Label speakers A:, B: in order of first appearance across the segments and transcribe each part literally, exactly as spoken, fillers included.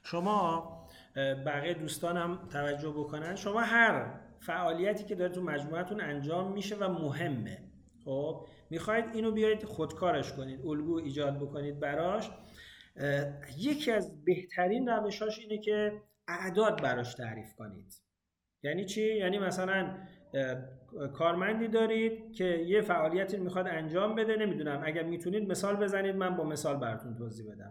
A: شما بقیه دوستانم توجه بکنن، شما هر فعالیتی که داره تو مجموعتون انجام میشه و مهمه، خب میخواید اینو بیاید خودکارش کنید، الگو ایجاد بکنید براش، یکی از بهترین روشاش اینه که اعداد براش تعریف کنید. یعنی چی؟ یعنی مثلا کارمندی دارید که یه فعالیتی میخواد انجام بده، نمیدونم اگر میتونید مثال بزنید من با مثال براتون توضیح بدم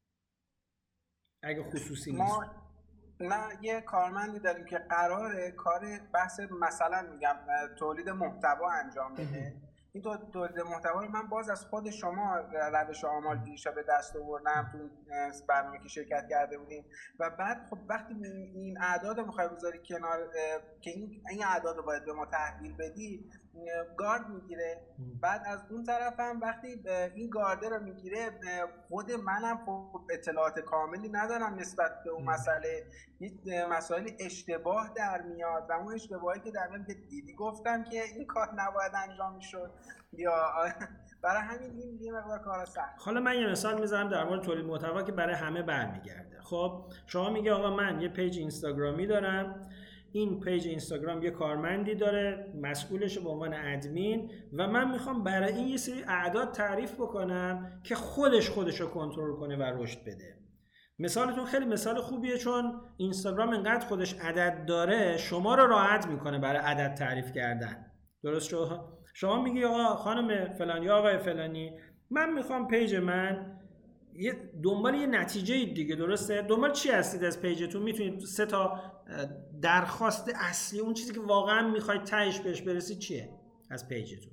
A: اگه خصوصی نیست.
B: ما نه یه کارمندی داریم که قراره کار بحث مثلا میگم تولید محتوا انجام بده. این تو تولید محتوا رو من باز از خود شما روش آمار گیریشا به دست آوردم تو برنامه که شرکت کرده بودیم و بعد خب وقتی این اعداد رو میخوای بذاری کنار که این این اعداد رو باید به ما تحویل بدی، گارد میگیره. بعد از اون طرف هم وقتی این گارده رو میگیره، خود منم خب اطلاعات کاملی ندارم نسبت به اون مسئله، این مسائل اشتباه در میاد و اون اشتباهی که در میاد که دیدی گفتم که این کار نباید انجام میشد یا برای همین این یه مقدار کار سخت.
A: حالا من یه مثال میذارم در مورد تولید محتوا که برای همه برمیگرده. خب شما میگه آقا من یه پیج اینستاگرامی دارم، این پیج اینستاگرام یه کارمندی داره مسئولش به عنوان ادمین و من میخوام برای این یه سری اعداد تعریف بکنم که خودش خودش رو کنترل کنه و رشد بده. مثالتون خیلی مثال خوبیه چون اینستاگرام انقدر خودش عدد داره شما رو راحت میکنه برای عدد تعریف کردن. درست شو؟ شما میگی آقا خانم فلانی یا آقای فلانی من میخوام پیج من یه دنبال یه نتیجه دیگه، درسته؟ دنبال چی هستید از پیجتون؟ میتونید سه تا درخواست اصلی، اون چیزی که واقعا میخواید تهش بهش برسید چیه از پیجتون؟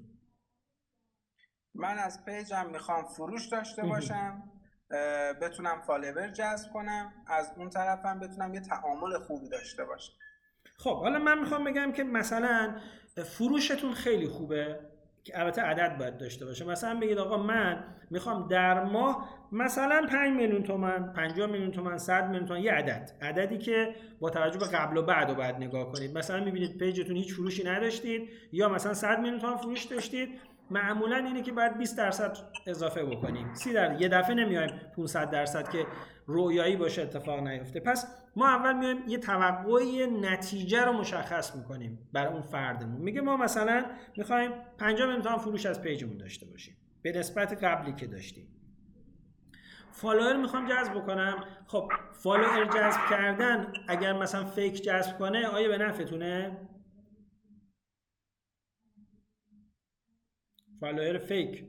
B: من از پیجم میخوام فروش داشته باشم، بتونم فالوور جذب کنم، از اون طرفم بتونم یه تعامل خوبی داشته باشم.
A: خب حالا من میخوام بگم که مثلا فروشتون خیلی خوبه که البته عدد باید داشته باشه. مثلا بگید آقا من میخوام در ماه مثلا پنج میلیون تومان، پنجاه میلیون تومان، صد میلیون تومان، یه عدد عددی که با توجه به قبل و بعد رو باید نگاه کنید. مثلا میبینید پیجتون هیچ فروشی نداشتید یا مثلا صد میلیون تومان فروش داشتید، معمولا اینه که باید بیست درصد اضافه بکنیم. سی درصد یه دفعه نمیایم پانصد درصد که رویایی باشه اتفاق نیفته. پس ما اول میایم یه توقعی نتیجه رو مشخص میکنیم برای اون فردمون. میگه ما مثلا میخوایم پنجاه میلیون تومان فروش از پیجمون داشته باشیم به نسبت قبلی که داشتیم. فالوور میخوام جذب بکنم. خب فالوور جذب کردن اگر مثلا فیک جذب کنه آیا به نفعتونه؟ فالوور فیک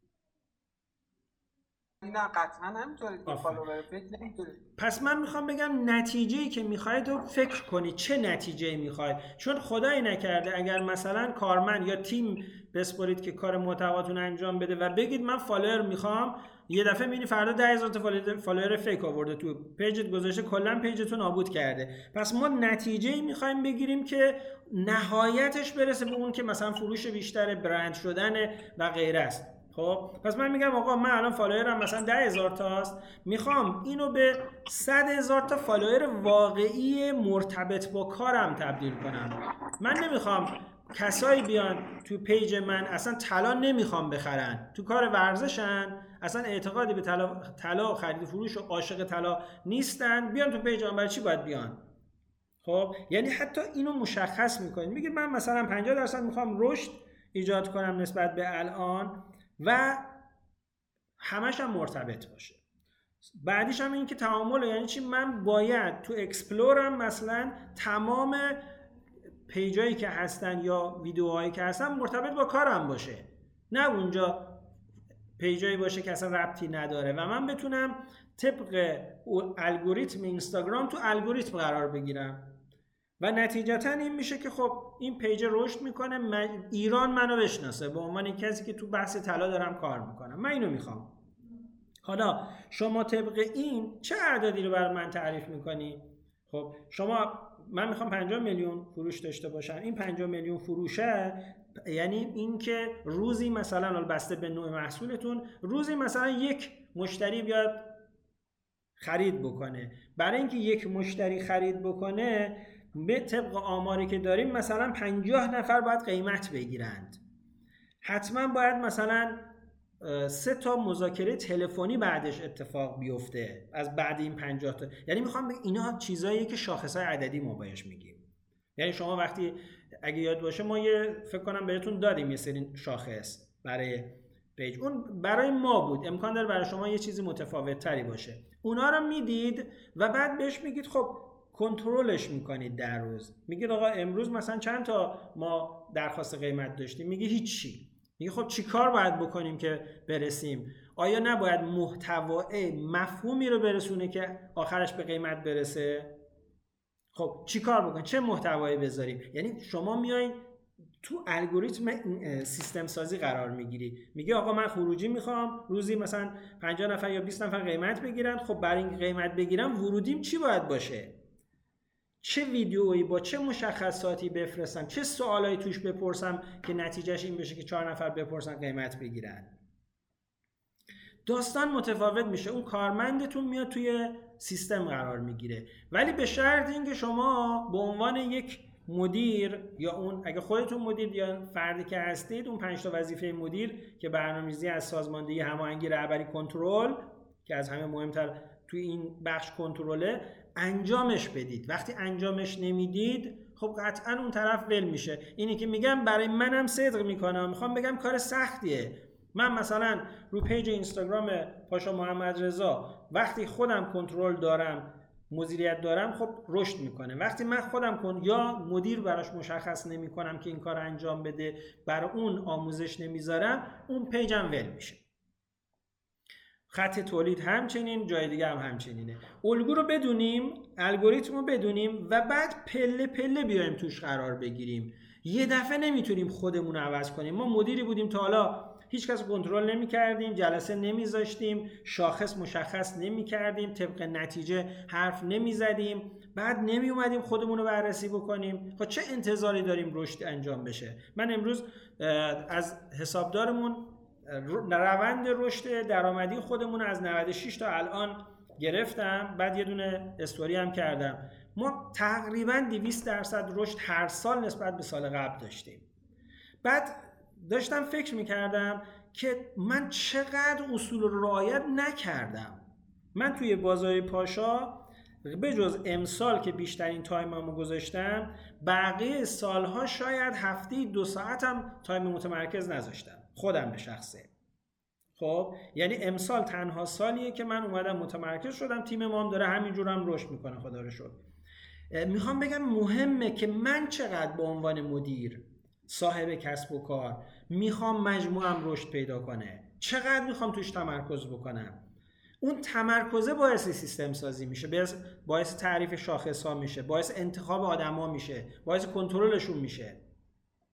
B: نه قطعا نمیتونید که فالوور فیک نمیتونید.
A: پس من میخوام بگم نتیجه‌ای که میخواید رو فکر کنید چه نتیجه‌ای میخواید، چون خدایی نکرده اگر مثلا کارمند یا تیم بسپارید که کار محتواتون انجام بده و بگید من فالوور میخوام، یه دفعه میبینی فردا ده هزار تا فالوور فیک آورده تو پیجت گذاشته، کلا پیجتون نابود کرده. پس ما نتیجه‌ای میخوایم بگیریم که نهایتش برسه به اون که مثلا فروش بیشتر، برند شدن و غیره است. خب پس من میگم آقا من الان فالوورم مثلا ده هزار تاست، میخوام اینو به صد هزار تا فالوور واقعی مرتبط با کارم تبدیل کنم. من نمیخوام کسایی بیان تو پیج من اصلا طلا نمیخوام بخرن، تو کار ورزشن، اصلا اعتقادی به طلا طلا خرید فروش و عاشق طلا نیستن، بیان تو پیج من. برای چی باید بیان؟ خب یعنی حتی اینو مشخص میکنید. میگه من مثلا پنجاه درصد میخوام رشد ایجاد کنم نسبت به الان و همش هم مرتبط باشه. بعدیش هم این که تعامل، یعنی چی؟ من باید تو اکسپلورم مثلا تمام پیجایی که هستن یا ویدیوهایی که هستن مرتبط با کارم باشه، نه اونجا پیجایی باشه که اصلا ربطی نداره و من بتونم طبق الگوریتم اینستاگرام تو الگوریتم قرار بگیرم و نتیجتا این میشه که خب این پیج رشد میکنه، من ایران منو بشناسه به عنوان کسی که تو بحث طلا دارم کار میکنم. من اینو میخوام. حالا شما طبق این چه اعدادی رو برای من تعریف میکنی؟ خب شما من میخوام پنجاه میلیون فروش داشته باشم. این پنجاه میلیون فروشه یعنی این که روزی مثلا بسته به نوع محصولتون روزی مثلا یک مشتری بیاد خرید بکنه. برای اینکه یک مشتری خرید بکنه به طبق آماری که داریم مثلا پنجاه نفر باید قیمت بگیرند. حتما باید مثلا سه تا مذاکره تلفنی بعدش اتفاق بیفته از بعد این پنجاه تا. یعنی میخوام بگم اینا چیزاییه که شاخصهای عددی ما بهش میگیم. یعنی شما وقتی اگه یاد باشه ما یه فکر کنم بهتون دادیم یه سری شاخص برای پیج، اون برای ما بود، امکان داره برای شما یه چیزی متفاوت تری باشه. اونا رو میدید و بعد بهش میگید خب کنترلش میکنید در روز. میگید آقا امروز مثلا چند تا ما درخواست قیمت داشتیم؟ میگه هیچی. میگه خب چی کار باید بکنیم که برسیم؟ آیا نباید محتوای مفهومی رو برسونه که آخرش به قیمت برسه؟ خب چی کار بکنیم؟ چه محتوایی بذاریم؟ یعنی شما میایین تو الگوریتم سیستم سازی قرار میگیری، میگه آقا من خروجی میخوام روزی مثلا پنجاه نفر یا بیست نفر قیمت بگیرن. خب برای این قیمت بگیرم ورودیم چی باید باشه؟ چه ویدیویی با چه مشخصاتی بفرستم؟ چه سوالایی توش بپرسم که نتیجهش این بشه که چهار نفر بپرسن قیمت بگیرن؟ داستان متفاوت میشه. اون کارمندتون میاد توی سیستم قرار میگیره، ولی به شرط اینکه شما به عنوان یک مدیر یا اون اگه خودتون مدیر یا فردی که هستید، اون پنج تا وظیفه مدیر که برنامه‌ریزی، از سازماندهی، هماهنگی، رهبری، کنترل که از همه مهمتر توی این بخش کنترله، انجامش بدید. وقتی انجامش نمیدید خب قطعا اون طرف ول میشه. اینی که میگم برای منم صدق میکنم، میخوام بگم کار سختیه. من مثلا رو پیج اینستاگرام پاشا محمد رضا وقتی خودم کنترل دارم، مدیریت دارم، خب رشد میکنه. وقتی من خودم کن یا مدیر براش مشخص نمیکنم که این کار انجام بده، برای اون آموزش نمیذارم، اون پیجم ول میشه. خط تولید همچنین، جای دیگه هم همچنینه. الگو رو بدونیم، الگوریتم رو بدونیم و بعد پله پله بیایم توش قرار بگیریم. یه دفعه نمیتونیم خودمون عوض کنیم. ما مدیری بودیم تا حالا هیچ کس کنترل نمی کردیم، جلسه نمی زاشتیم، شاخص مشخص نمی کردیم، طبق نتیجه حرف نمی زدیم، بعد نمی اومدیم خودمون رو بررسی بکنیم. خب چه انتظاری داریم رشد انجام بشه؟ من امروز از حسابدارمون روند رشد درآمدی خودمون از نود و شش تا الان گرفتم، بعد یه دونه استوری هم کردم. ما تقریبا دویست درصد رشد هر سال نسبت به سال قبل داشتیم. بعد داشتم فکر میکردم که من چقدر اصول رو رعایت نکردم. من توی بازار پاشا به جز امسال که بیشترین تایممو گذاشتم، بقیه سالها شاید هفته دو ساعتم تایم متمرکز نذاشتم خودم به شخصه. خب یعنی امسال تنها سالیه که من اومدم متمرکز شدم. تیم ما هم داره همینجور هم رشد میکنه، خدا رو شکر. میخوام بگم مهمه که من چقدر به عنوان مدیر، صاحب کسب و کار، میخوام مجموعم رشد پیدا کنه، چقدر میخوام توش تمرکز بکنم. اون تمرکزه باعث سیستم سازی میشه، باعث تعریف شاخص ها میشه، باعث انتخاب آدم ها میشه، باعث کنترلشون میشه.